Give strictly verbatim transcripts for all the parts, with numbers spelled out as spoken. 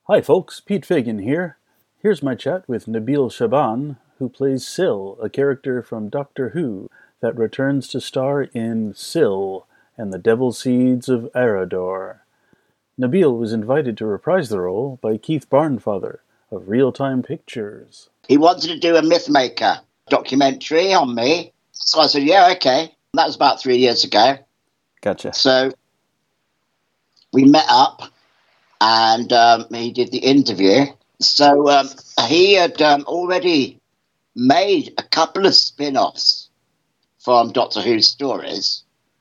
Hi folks, Pete Fagan here. Here's my chat with Nabil Shaban, who plays Syl, a character from Doctor Who that returns to star in Syl and the Devil Seeds of Arador. Nabil was invited to reprise the role by Keith Barnfather of Real Time Pictures. He wanted to do a Mythmaker documentary on me, so I said, yeah, okay. That was about three years ago. Gotcha. So we met up. And um, he did the interview. So um, he had um, already made a couple of spin-offs from Doctor Who stories,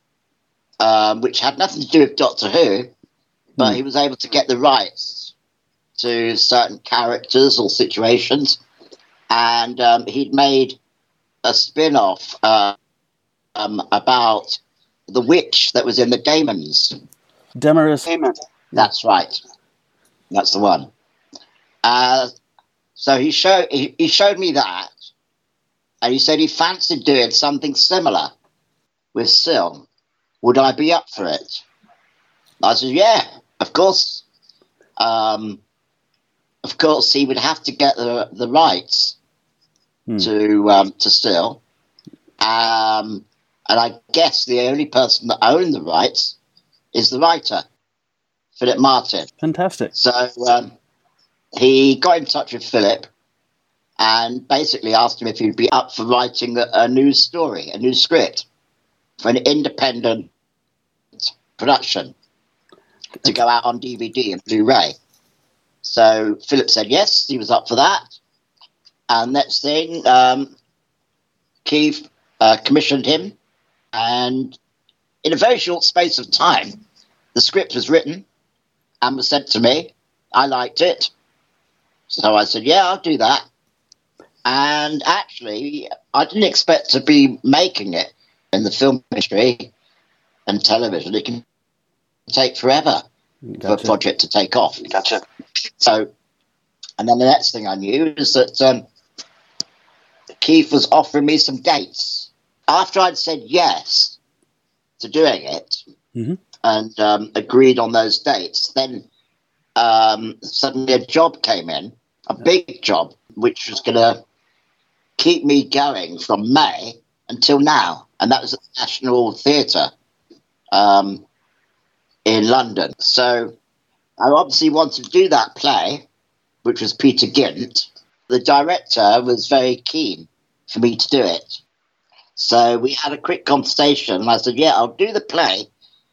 um, which had nothing to do with Doctor Who, but mm. he was able to get the rights to certain characters or situations. And um, he'd made a spin-off uh, um, about the witch that was in the Daemons. Demaris. Daemon. That's right. That's the one. Uh, so he showed he, he showed me that, and he said he fancied doing something similar with Syl. Would I be up for it? I said, yeah, of course. Um, of course, he would have to get the the rights hmm. to um, to Syl, um, and I guess the only person that owned the rights is the writer. Philip Martin. Fantastic. So um, he got in touch with Philip and basically asked him if he'd be up for writing a, a new story, a new script for an independent production to go out on D V D and Blu-ray. So Philip said yes, he was up for that. And next thing, um, Keith uh, commissioned him, and in a very short space of time, the script was written and was sent to me. I liked it. So I said, yeah, I'll do that. And actually, I didn't expect to be making it in the film industry and television. It can take forever gotcha. for a project to take off. Gotcha. So, and then the next thing I knew is that um, Keith was offering me some dates. After I'd said yes to doing it, mm-hmm. and um, agreed on those dates, then um, suddenly a job came in, a big job, which was going to keep me going from May until now. And that was at the National Theatre um, in London. So I obviously wanted to do that play, which was Peter Gynt. The director was very keen for me to do it. So we had a quick conversation, and I said, yeah, I'll do the play,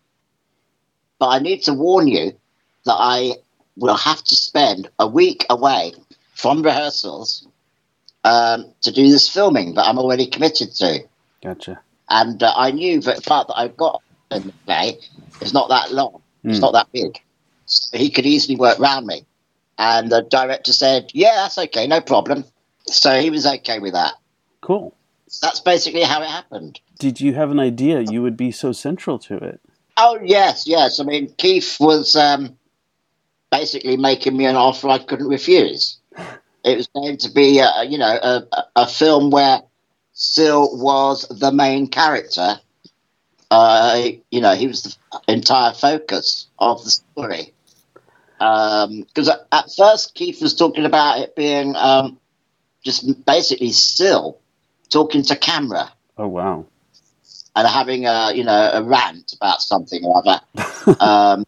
but I need to warn you that I will have to spend a week away from rehearsals um, to do this filming that I'm already committed to. Gotcha. And uh, I knew that the part that I've got in the play is not that long. Mm. It's not that big. So he could easily work around me. And the director said, yeah, that's okay, no problem. So he was okay with that. Cool. So that's basically how it happened. Did you have an idea you would be so central to it? Oh, yes, yes. I mean, Keith was um, basically making me an offer I couldn't refuse. It was going to be, a, you know, a, a film where Syl was the main character. Uh, you know, he was the entire focus of the story. Because um, at, at first, Keith was talking about it being um, just basically Syl talking to camera. Oh, wow. And having a, you know, a rant about something or other. um,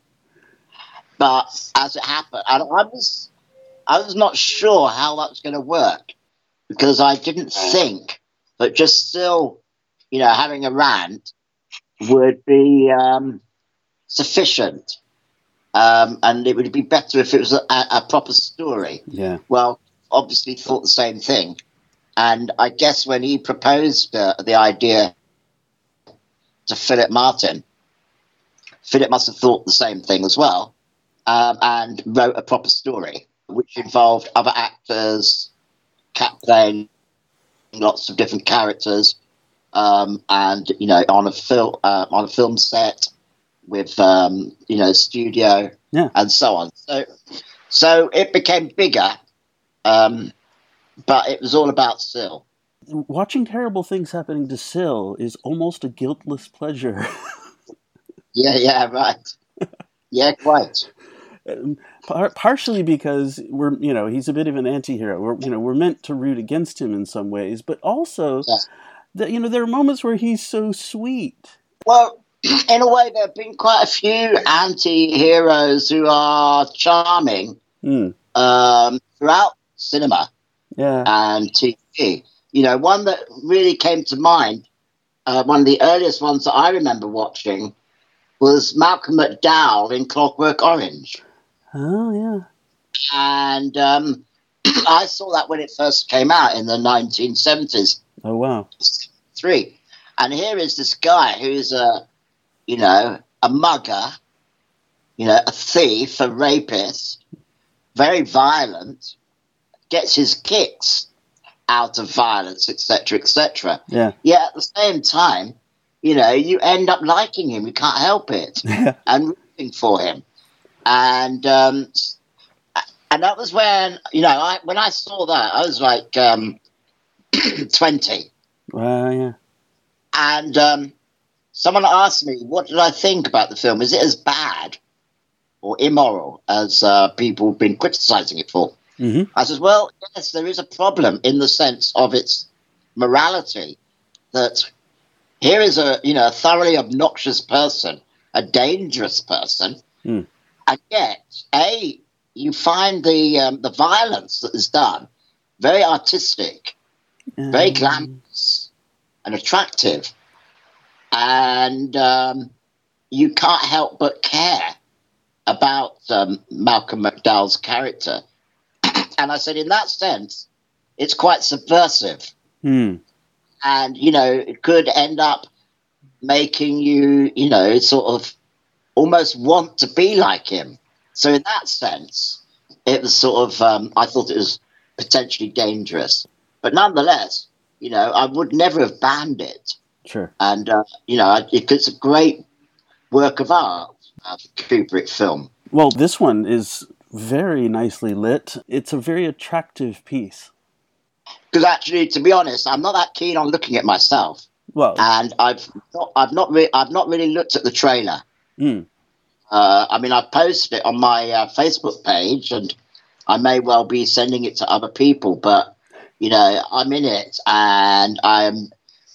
but as it happened, I, I was, I was not sure how that was going to work, because I didn't think that just Syl, you know, having a rant would be um, sufficient. Um, and it would be better if it was a, a proper story. Yeah. Well, obviously thought the same thing. And I guess when he proposed uh, the idea to Philip Martin, Philip must have thought the same thing as well, um, and wrote a proper story, which involved other actors, cat playing lots of different characters, um, and you know, on a film uh, on a film set with um, you know, studio, yeah. and so on. So, so it became bigger. Um, But it was all about Syl. Watching terrible things happening to Syl is almost a guiltless pleasure. yeah, yeah, right. Yeah, quite. Par- partially because we're, you know, he's a bit of an anti-hero. We're, you know, we're meant to root against him in some ways, but also, Yeah. that, you know, there are moments where he's so sweet. Well, in a way, there have been quite a few anti-heroes who are charming Mm. um, throughout cinema Yeah. and T V. You know, one that really came to mind, uh, one of the earliest ones that I remember watching, was Malcolm McDowell in Clockwork Orange. Oh, yeah. And um, I saw that when it first came out in the nineteen seventies. Oh, wow. Three. And here is this guy who's a, you know, a mugger, you know, a thief, a rapist, very violent, gets his kicks out of violence, et cetera, et cetera. Yeah. Yet at the same time, you know, you end up liking him. You can't help it. Yeah. And rooting for him. And um, and that was when, you know, I when I saw that, I was like um, twenty. Wow, yeah. And um, someone asked me, what did I think about the film? Is it as bad or immoral as uh, people have been criticizing it for? Mm-hmm. I said, well, yes, there is a problem in the sense of its morality, that here is a, you know, a thoroughly obnoxious person, a dangerous person, Mm. and yet, A, you find the um, the violence that is done very artistic, very Um, glamorous and attractive, and um, you can't help but care about um, Malcolm McDowell's character. And I said, in that sense, it's quite subversive. Hmm. And, you know, it could end up making you, you know, sort of almost want to be like him. So in that sense, it was sort of, um, I thought it was potentially dangerous. But nonetheless, you know, I would never have banned it. Sure. And, uh, you know, it, it's a great work of art, a Kubrick film. Well, this one is very nicely lit. It's a very attractive piece. Because actually, to be honest, I'm not that keen on looking at myself. Well, And I've not, I've not, re- I've not really looked at the trailer. mm, Uh, I mean, I posted it on my uh, Facebook page, and I may well be sending it to other people, but, you know, I'm in it, and I'm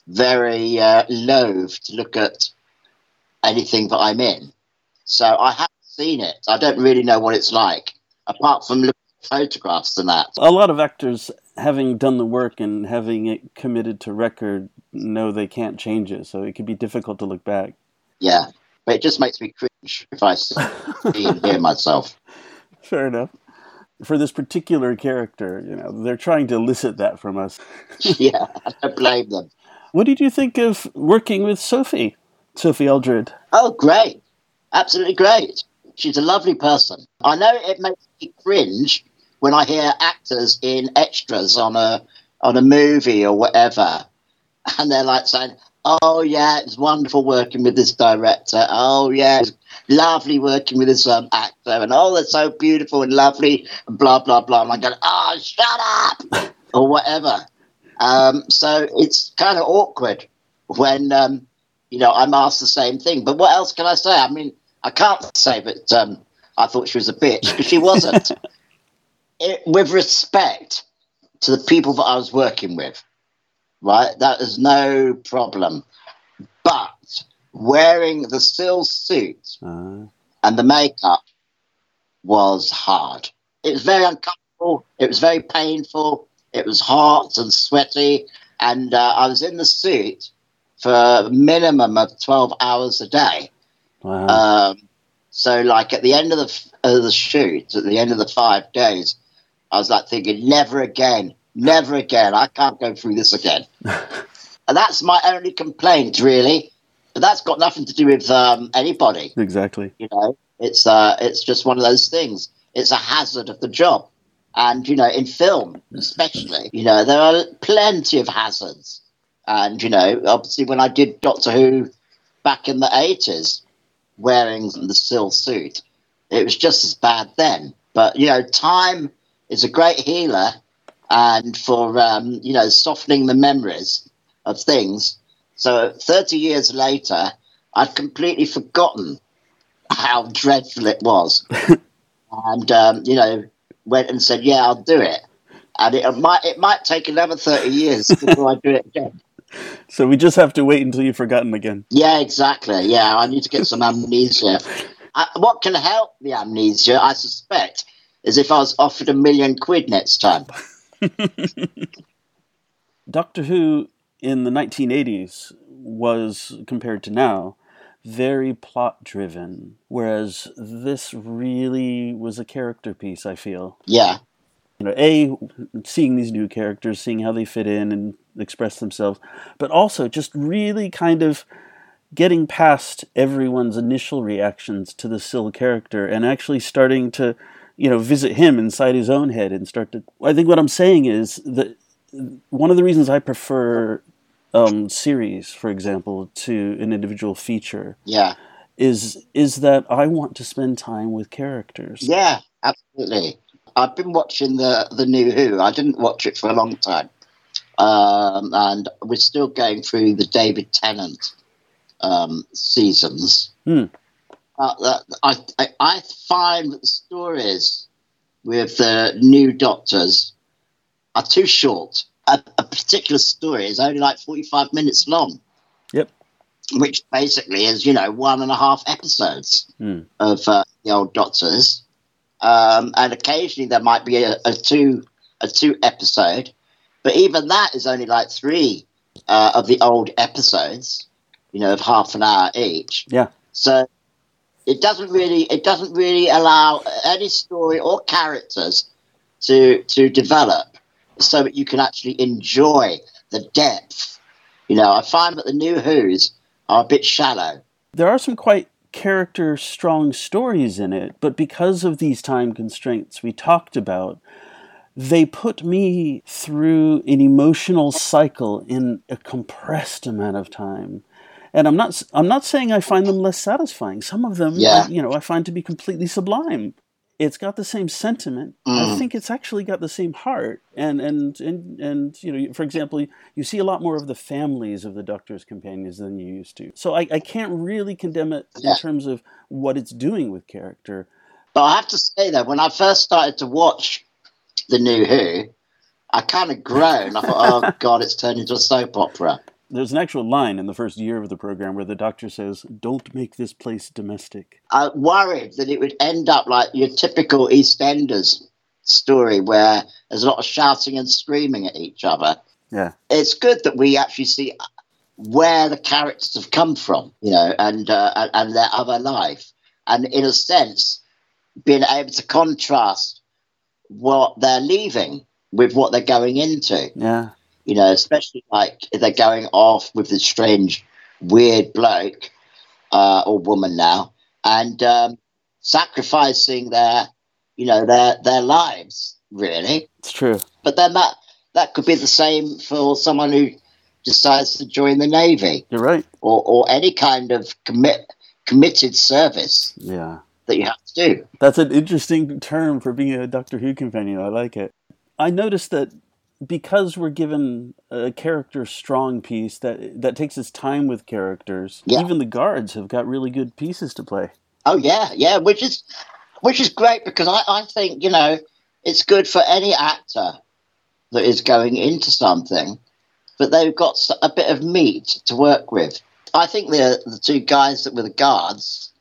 very uh, loath to look at anything that I'm in. So I haven't seen it. I don't really know what it's like, apart from looking at photographs and that. a lot of actors, having done the work and having it committed to record, know they can't change it, so it can be difficult to look back. Yeah, but it just makes me cringe if I see and hear myself. Fair enough. For this particular character, you know, they're trying to elicit that from us. Yeah, I don't blame them. What did you think of working with Sophie, Sophie Aldred? Oh, great. Absolutely great. She's a lovely person. I know it makes me cringe when I hear actors in extras on a on a movie or whatever, and they're like saying, oh, yeah, it's wonderful working with this director. Oh, yeah, it's lovely working with this um, actor. And, oh, they're so beautiful and lovely, and blah, blah, blah. And I go, oh, shut up, or whatever. Um, so it's kind of awkward when, um, you know, I'm asked the same thing. But what else can I say? I mean, I can't say that um, I thought she was a bitch, because she wasn't. It, with respect to the people that I was working with, right? That is no problem. But wearing the Sill suit Uh, and the makeup was hard. It was very uncomfortable. It was very painful. It was hot and sweaty. And uh, I was in the suit for a minimum of twelve hours a day. wow. Um, so, like, at the end of the, of the shoot, at the end of the five days, I was like thinking, never again. Never again. I can't go through this again. And that's my only complaint, really. But that's got nothing to do with um, anybody. Exactly. You know, it's uh, it's just one of those things. It's a hazard of the job. And, you know, in film, especially, you know, there are plenty of hazards. And, you know, obviously when I did Doctor Who back in the eighties, wearing the Sill suit, it was just as bad then. But, you know, time is a great healer. And for, um, you know, softening the memories of things. So thirty years later, I'd completely forgotten how dreadful it was. and um, you know, went and said, "Yeah, I'll do it." And it might it might take another thirty years before I do it again. So we just have to wait until you've forgotten again. Yeah, exactly. Yeah, I need to get some amnesia. I, what can help the amnesia, I suspect, is if I was offered a million quid next time. Doctor Who in the nineteen eighties was, compared to now, very plot-driven, whereas this really was a character piece, I feel. Yeah. You know, A, seeing these new characters, seeing how they fit in and express themselves, but also just really kind of getting past everyone's initial reactions to the Syl character and actually starting to, you know, visit him inside his own head and start to... I think what I'm saying is that one of the reasons I prefer um, series, for example, to an individual feature, yeah, is is that I want to spend time with characters. Yeah, absolutely. I've been watching the, the new Who. I didn't watch it for a long time. Um, and we're still going through the David Tennant um, seasons. Hmm. Uh, I, I, I find that the stories with the new Doctors are too short. A, a particular story is only like forty-five minutes long. Yep. Which basically is, you know, one and a half episodes hmm. of uh, the old Doctors. Um, and occasionally there might be a, a two a two episode, but even that is only like three uh, of the old episodes, you know, of half an hour each. Yeah. So it doesn't really it doesn't really allow any story or characters to to develop, so that you can actually enjoy the depth. You know, I find that the new Who's are a bit shallow. There are some quite character strong stories in it, but because of these time constraints we talked about, they put me through an emotional cycle in a compressed amount of time. And I'm not I'm not saying I find them less satisfying. Some of them, yeah. I, you know, I find to be completely sublime. It's got the same sentiment. Mm. I think it's actually got the same heart. And, and, and, and you know, for example, you see a lot more of the families of the Doctor's companions than you used to. So I, I can't really condemn it yeah. in terms of what it's doing with character. But I have to say, though, when I first started to watch the new Who, I kind of groaned. I thought, oh, God, it's turned into a soap opera. There's an actual line in the first year of the program where the Doctor says, "Don't make this place domestic." I worried that it would end up like your typical EastEnders story where there's a lot of shouting and screaming at each other. Yeah. It's good that we actually see where the characters have come from, you know, and uh, and their other life. And in a sense, being able to contrast what they're leaving with what they're going into. Yeah. You know, especially like if they're going off with this strange, weird bloke uh, or woman now, and um, sacrificing their, you know, their their lives. Really, it's true. But then that that could be the same for someone who decides to join the Navy. You're right. Or or any kind of commit committed service. Yeah. That you have to do. That's an interesting term for being a Doctor Who companion. I like it. I noticed that because we're given a character strong piece that that takes its time with characters, yeah. even the guards have got really good pieces to play. Oh yeah, yeah, which is which is great because I, I think, you know, it's good for any actor that is going into something, but they've got a bit of meat to work with. I think the the two guys that were the guards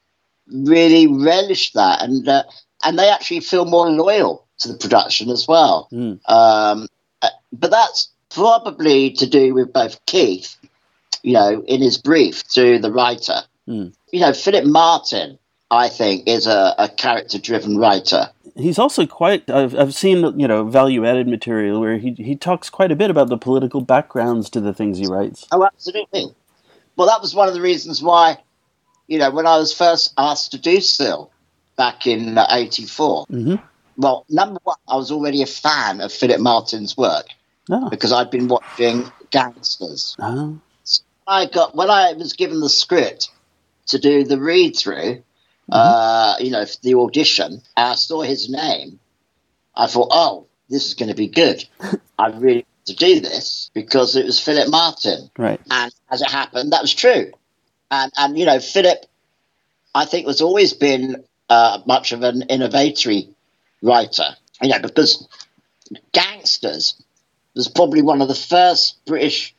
really relished that, and uh, and they actually feel more loyal to the production as well. Mm. Um, but that's probably to do with both Keith, you know, in his brief to the writer. Mm. You know, Philip Martin, I think, is a, a character-driven writer. He's also quite, I've, I've seen, you know, value-added material where he he talks quite a bit about the political backgrounds to the things he writes. Oh, absolutely. Well, that was one of the reasons why, you know, when I was first asked to do Syl back in uh, eighty-four, mm-hmm. Well, number one, I was already a fan of Philip Martin's work oh. because I'd been watching Gangsters. Oh. So I got when I was given the script to do the read through, mm-hmm. uh, you know, the audition, and I saw his name. I thought, oh, this is going to be good. I really want to do this because it was Philip Martin, right? And as it happened, that was true. And and you know, Philip, I think, has always been uh, much of an innovatory writer. You know, because Gangsters was probably one of the first British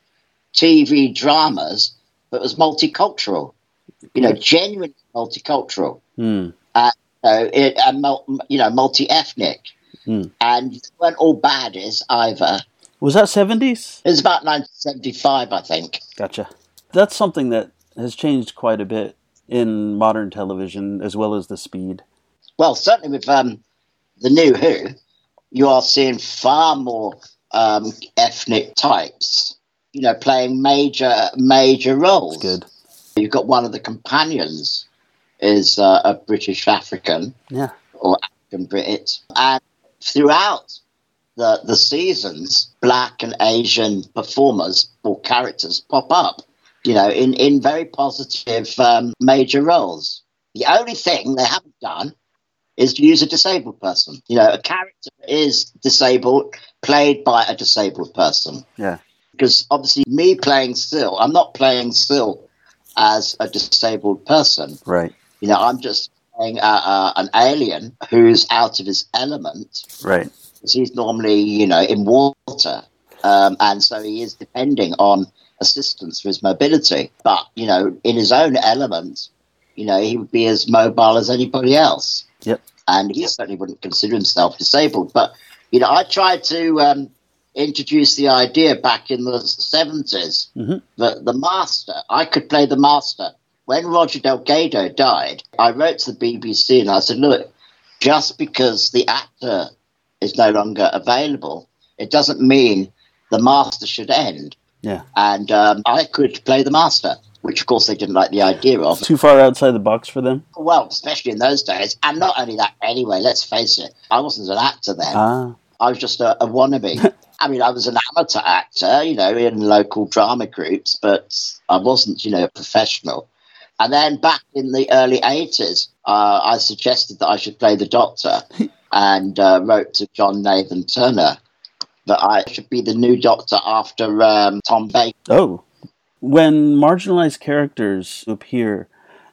T V dramas that was multicultural. You know, genuinely multicultural. Mm. Uh, uh, it, uh, you know, multi-ethnic. Mm. And they weren't all baddies either. Was that seventies? It was about nineteen seventy-five, I think. Gotcha. That's something that has changed quite a bit in modern television, as well as the speed. Well, certainly with um, the new Who, you are seeing far more um, ethnic types, you know, playing major, major roles. That's good. You've got one of the companions is uh, a British African, yeah, or African Brit, and throughout the the seasons, black and Asian performers or characters pop up, you know, in in very positive um, major roles. The only thing they haven't done is to use a disabled person. You know, a character is disabled, played by a disabled person. Yeah, because obviously, me playing Syl, I'm not playing Syl as a disabled person. Right. You know, I'm just playing uh, uh, an alien who's out of his element. Right. Because he's normally, you know, in water. Um, and so he is depending on assistance for his mobility. But, you know, in his own element, you know, he would be as mobile as anybody else. Yep. And he certainly wouldn't consider himself disabled. But, you know, I tried to um, introduce the idea back in the seventies mm-hmm. that the Master, I could play the Master. When Roger Delgado died, I wrote to the B B C and I said, look, just because the actor is no longer available, it doesn't mean the Master should end. Yeah. And um, I could play the Master, which of course they didn't like the idea of. Too far outside the box for them? Well, especially in those days. And not only that, anyway, let's face it, I wasn't an actor then. Ah. I was just a, a wannabe. I mean, I was an amateur actor, you know, in local drama groups, but I wasn't, you know, a professional. And then back in the early eighties, uh, I suggested that I should play the Doctor and uh, wrote to John Nathan Turner that I should be the new Doctor after um, Tom Baker. Oh. When marginalized characters appear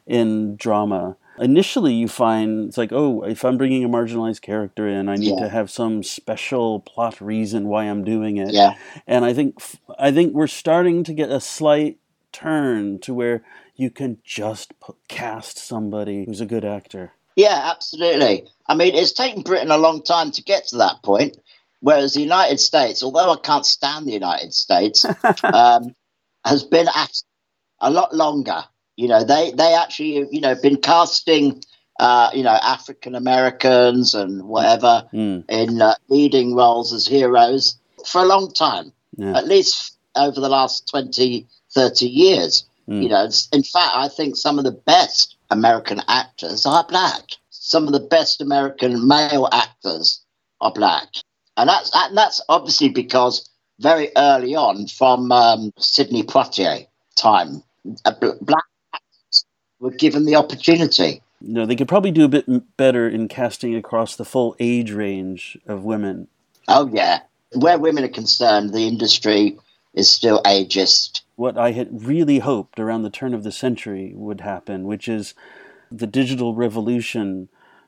in drama, initially you find it's like, oh, if I'm bringing a marginalized character in, I need yeah. to have some special plot reason why I'm doing it. Yeah. And I think I think we're starting to get a slight turn to where you can just put, cast somebody who's a good actor. Yeah, absolutely. I mean, it's taken Britain a long time to get to that point, whereas the United States, although I can't stand the United States, um, has been at a lot longer. You know, they, they actually, you know, been casting, uh, you know, African Americans and whatever mm. in uh, leading roles as heroes for a long time, yeah. at least over the last twenty, thirty years. Mm. You know, in fact, I think some of the best American actors are black. Some of the best American male actors are black. And that's, and that's obviously because very early on from um, Sidney Poitier time, a bl- black actors were given the opportunity. You know, they could probably do a bit better in casting across the full age range of women. Oh, yeah. Where women are concerned, the industry is still ageist. What I had really hoped around the turn of the century would happen, which is the digital revolution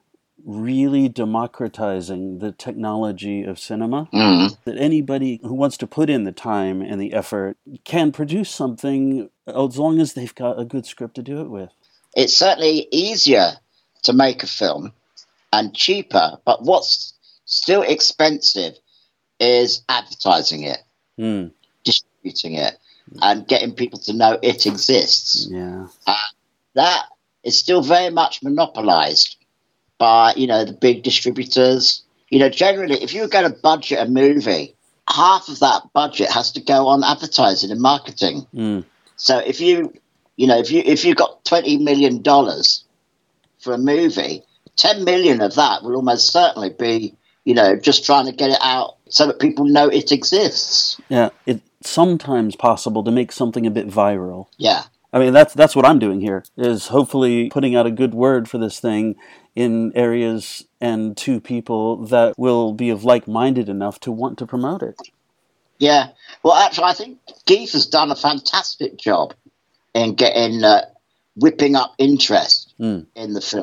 really democratizing the technology of cinema, mm. that anybody who wants to put in the time and the effort can produce something as long as they've got a good script to do it with. It's certainly easier to make a film and cheaper, but what's still expensive is advertising it, mm. distributing it, and getting people to know it exists. Yeah, uh, that is still very much monopolized by, you know, the big distributors. You know, generally, if you're going to budget a movie, half of that budget has to go on advertising and marketing. Mm. So if you, you know, if you if you've got twenty million dollars for a movie, ten million of that will almost certainly be, you know, just trying to get it out so that people know it exists. Yeah, it's sometimes possible to make something a bit viral. Yeah. I mean, that's that's what I'm doing here, is hopefully putting out a good word for this thing in areas and to people that will be of like-minded enough to want to promote it. Yeah. Well, actually, I think Keith has done a fantastic job in getting, uh, whipping up interest mm. in the film.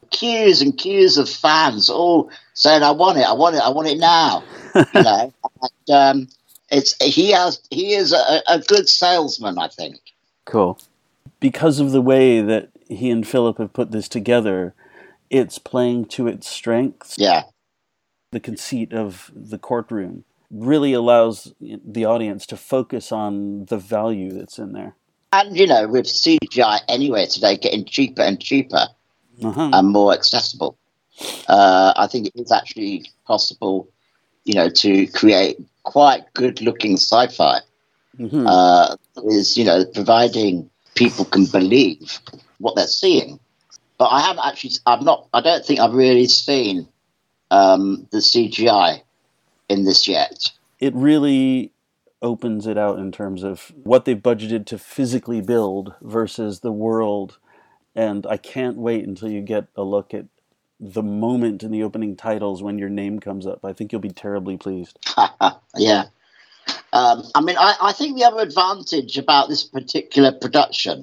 queues and queues of fans all saying, "I want it, I want it, I want it now." You know, and, um, it's he has he is a, a good salesman, I think. Cool. Because of the way that he and Philip have put this together, it's playing to its strengths. Yeah. The conceit of the courtroom really allows the audience to focus on the value that's in there. And, you know, with C G I anyway today getting cheaper and cheaper uh-huh. and more accessible, uh, I think it is actually possible, you know, to create quite good-looking sci-fi. Mm-hmm. Uh, is, you know, providing people can believe what they're seeing. But I haven't actually, I've not, I don't think I've really seen um, the C G I in this yet. It really opens it out in terms of what they've budgeted to physically build versus the world. And I can't wait until you get a look at the moment in the opening titles when your name comes up. I think you'll be terribly pleased. Yeah. Um, I mean, I, I think the other advantage about this particular production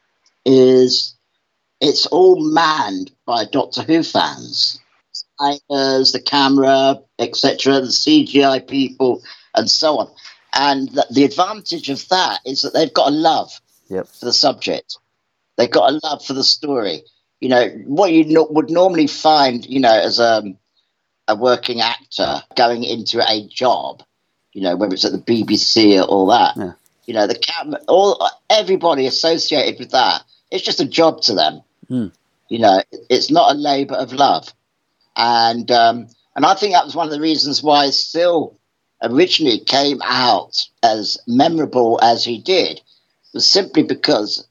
is it's all manned by Doctor Who fans. As the camera, et cetera, the C G I people, and so on. And the, the advantage of that is that they've got a love yep. for the subject. They've got a love for the story. You know, what you no, would normally find, you know, as a, a working actor going into a job, you know, whether it's at the B B C or all that, yeah. you know, the camera, all everybody associated with that, it's just a job to them. Mm. You know, it's not a labour of love. And um, and I think that was one of the reasons why Sil originally came out as memorable as he did, was simply because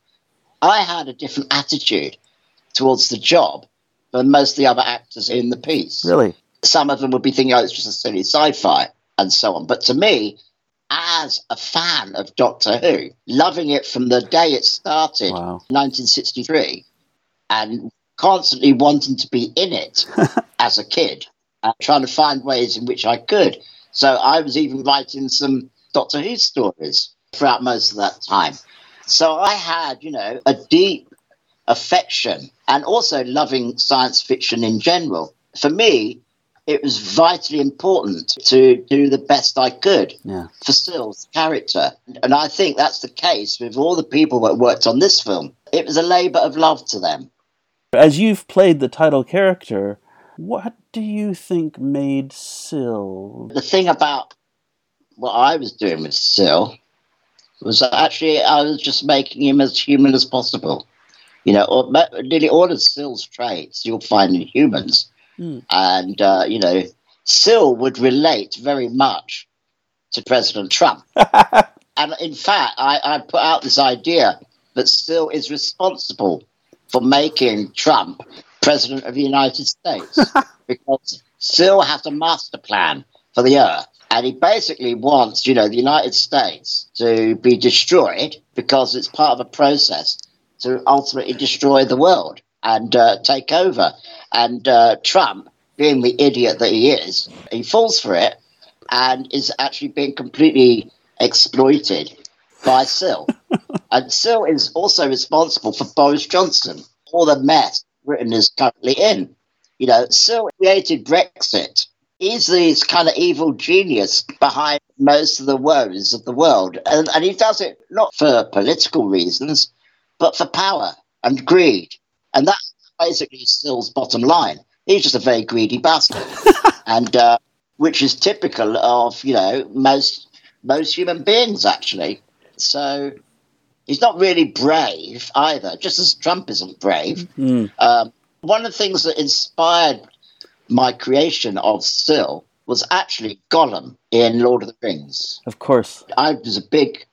I had a different attitude towards the job than most of the other actors in the piece. Really? Some of them would be thinking, oh, it's just a silly sci-fi and so on. But to me, as a fan of Doctor Who, loving it from the day it started, wow. nineteen sixty-three, and constantly wanting to be in it as a kid and trying to find ways in which I could. So I was even writing some Doctor Who stories throughout most of that time. So I had, you know, a deep affection and also loving science fiction in general. For me, it was vitally important to do the best I could yeah. for Sil's character. And I think that's the case with all the people that worked on this film. It was a labour of love to them. As you've played the title character, what do you think made Sil? The thing about what I was doing with Sil was that actually I was just making him as human as possible. You know, or, nearly all of Sil's traits you'll find in humans. Mm. And, uh, you know, Sil would relate very much to President Trump. And in fact, I, I put out this idea that Sil is responsible for making Trump president of the United States because Sil has a master plan for the Earth. And he basically wants, you know, the United States to be destroyed because it's part of a process to ultimately destroy the world and uh, take over. And uh, Trump, being the idiot that he is, he falls for it and is actually being completely exploited by Sil. And Sil is also responsible for Boris Johnson, all the mess Britain is currently in. You know, Sil created Brexit. He's the kind of evil genius behind most of the woes of the world. And, and he does it not for political reasons, but for power and greed. And that's basically Sil's bottom line. He's just a very greedy bastard. and uh, which is typical of, you know, most most human beings, actually. So he's not really brave either, just as Trump isn't brave. Mm. Um, one of the things that inspired my creation of Sil was actually Gollum in Lord of the Rings. Of course. I was a big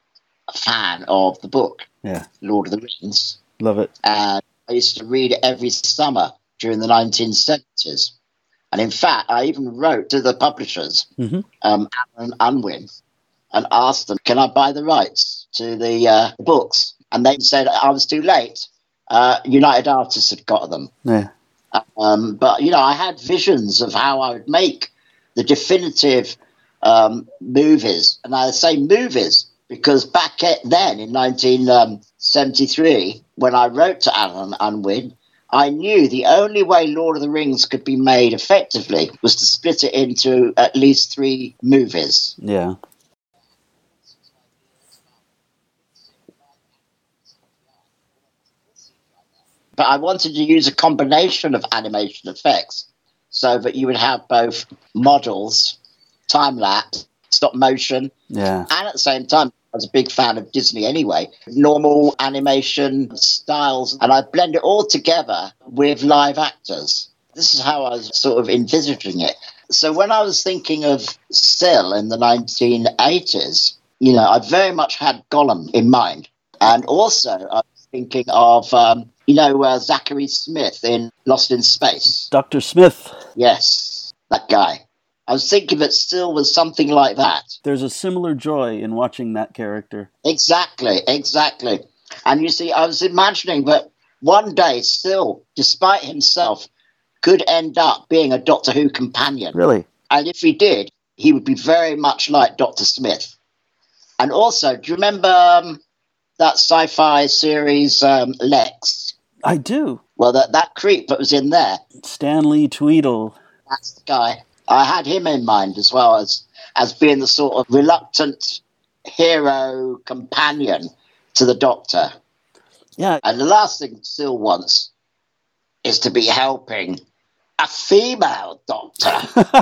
fan of the book, yeah, Lord of the Rings. Love it. And I used to read it every summer during the nineteen seventies. And in fact, I even wrote to the publishers, mm-hmm. um, Alan Unwin, and asked them, can I buy the rights to the uh, books? And they said I was too late. Uh, United Artists had got them. Yeah. Um, but, you know, I had visions of how I would make the definitive um, movies. And I say movies because back then in nineteen seventy-three, when I wrote to Alan Unwin, I knew the only way Lord of the Rings could be made effectively was to split it into at least three movies. Yeah. But I wanted to use a combination of animation effects so that you would have both models, time-lapse, stop motion, Yeah. and at the same time, I was a big fan of Disney anyway, normal animation styles, and I blend it all together with live actors. This is how I was sort of envisaging it. So when I was thinking of Sill in the nineteen eighties, you know, I very much had Gollum in mind. And also I was thinking of, um, you know, uh, Zachary Smith in Lost in Space. Doctor Smith. Yes, that guy. I was thinking that Sill was something like that. There's a similar joy in watching that character. Exactly, exactly. And you see, I was imagining that one day Sill, despite himself, could end up being a Doctor Who companion. Really? And if he did, he would be very much like Doctor Smith. And also, do you remember um, that sci-fi series, um, Lex? I do. Well, that, that creep that was in there. Stanley Tweedle. That's the guy. I had him in mind as well as, as being the sort of reluctant hero companion to the Doctor. Yeah. And the last thing Sill wants is to be helping a female Doctor.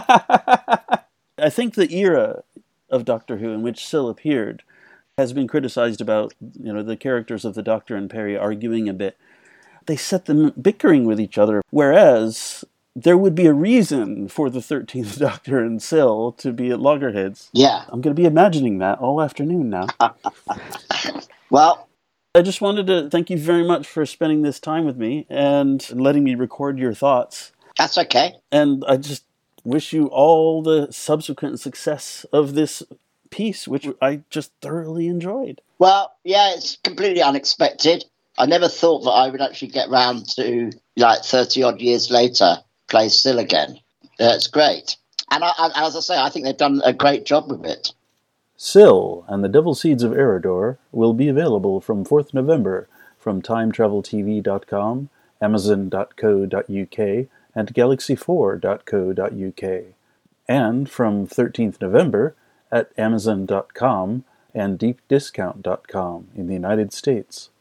I think the era of Doctor Who in which Sill appeared has been criticized about, you know, the characters of the Doctor and Perry arguing a bit. They set them bickering with each other, whereas there would be a reason for the thirteenth Doctor and Sill to be at loggerheads. Yeah. I'm going to be imagining that all afternoon now. Well, I just wanted to thank you very much for spending this time with me and letting me record your thoughts. that's okay. And I just wish you all the subsequent success of this piece, which I just thoroughly enjoyed. Well, yeah, it's completely unexpected. I never thought that I would actually get round to, like, thirty-odd years later, play Sill again. Uh, it's great. And I, I, as I say, I think they've done a great job with it. Sill and the Devil Seeds of Eredor will be available from fourth of November from time travel t v dot com, amazon dot co dot u k, and galaxy four dot co dot u k, and from thirteenth of November at amazon dot com and deep discount dot com in the United States.